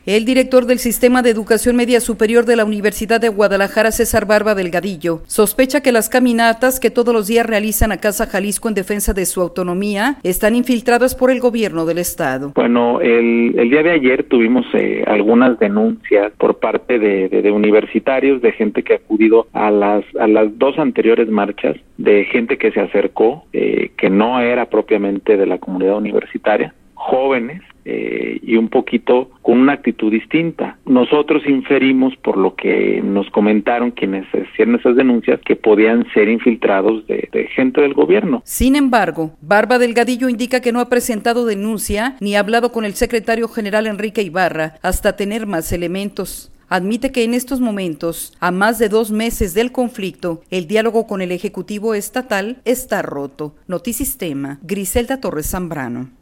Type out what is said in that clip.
El director del Sistema de Educación Media Superior de la Universidad de Guadalajara, César Barba Delgadillo, sospecha que las caminatas que todos los días realizan a Casa Jalisco en defensa de su autonomía están infiltradas por el gobierno del estado. Bueno, el día de ayer tuvimos algunas denuncias por parte de universitarios, de gente que ha acudido a las dos anteriores marchas, de gente que se acercó, que no era propiamente de la comunidad universitaria, jóvenes, y un poquito con una actitud distinta. Nosotros inferimos, por lo que nos comentaron quienes hicieron esas denuncias, que podían ser infiltrados de gente del gobierno. Sin embargo, Barba Delgadillo indica que no ha presentado denuncia ni ha hablado con el secretario general Enrique Ibarra hasta tener más elementos. Admite que en estos momentos, a más de 2 meses del conflicto, el diálogo con el Ejecutivo Estatal está roto. Notisistema, Griselda Torres Zambrano.